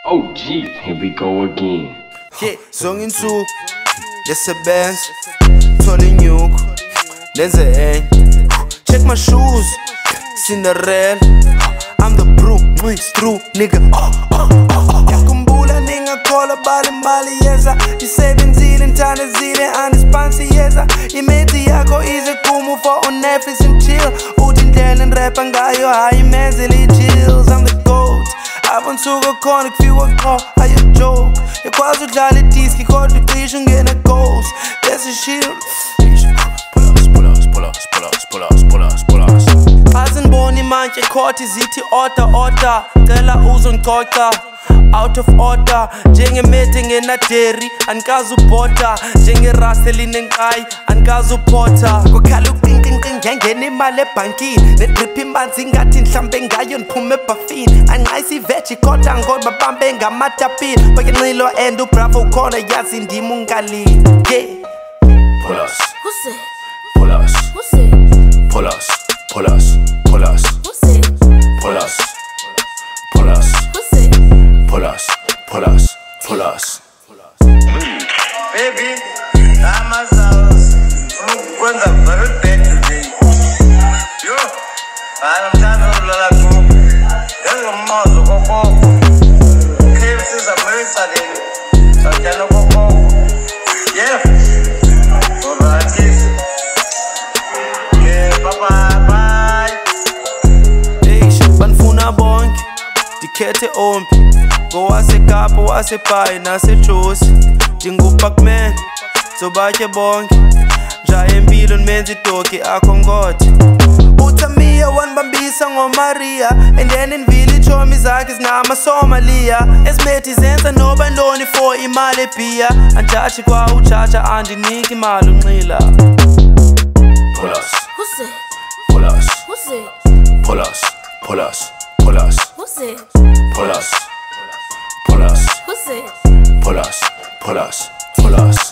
Oh gee, here we go again. Yeah, song in two. This a Benz, Tolly Nuke, there's a end. Check my shoes, Cinderella. I'm the brew, it's true, nigga. Yakumbula ninga kola bali yeza. Isebenzile ntana zile anispansi yeza. Imeti yako ize kumu for on Netflix and chill. Uthi ndlela nrapper ngayo hayi menzele chills. I'm the GOAT. Abantsuka khona kufiwa qho ayo joke. Yakwazi udlala idiski kodwa ucishe ungena ghost. Bese shield. Pull us. Azinboni manje khoti zithi order. Cela uzongicoca. Out of order, njengemete ngenaderi, anikazi ubhoda. Njengerasta elinenqayi, anikazi uphotha. Kukhala uqinqinqi ngengena imali ebhankini. Nedrip imanzi ngathi mhlambe ngayo niphume ebhafini. Anqayisa iveji kodwa ngoba babambe ngamatapini. Bake nxilo and ubravo ukhona yazi indima ungalini. Yeah. Pull us. Who's it? Pull us. Who's it? Pull us. Pull us. Pull us. Who's it? Pull us. Pull us. Who's it? Pull us. Pull us. Pull us. Baby, I'm a house. When's a very bad today? Yo, I'm trying to look at there's a mouse of Coco. KFC is a very sudden. So I'm trying to go. Yeah. Alright, kids. Okay, bye. Eish, banifuna bonke, dikhethe ompi. NgowaseKapa, waseBhayi naseJozi. NdinguPacman, zobatye bonke. Njaya empilo nimenza idoki akho ngothe. UTamia wanibambisa ngoMaria. And then in village homi zakhe zinamaSomalia. Ezimethi zenza noba ntoni for imali ebhiya. Anjaji kwa ujaja andiniki imali unxila. Pull us. Who's it? Pull us. Who's it? Pull us. Pull us. Pull us. Who's it? Pull us. Pull us. Who's it? Pull us. Pull us. Pull us.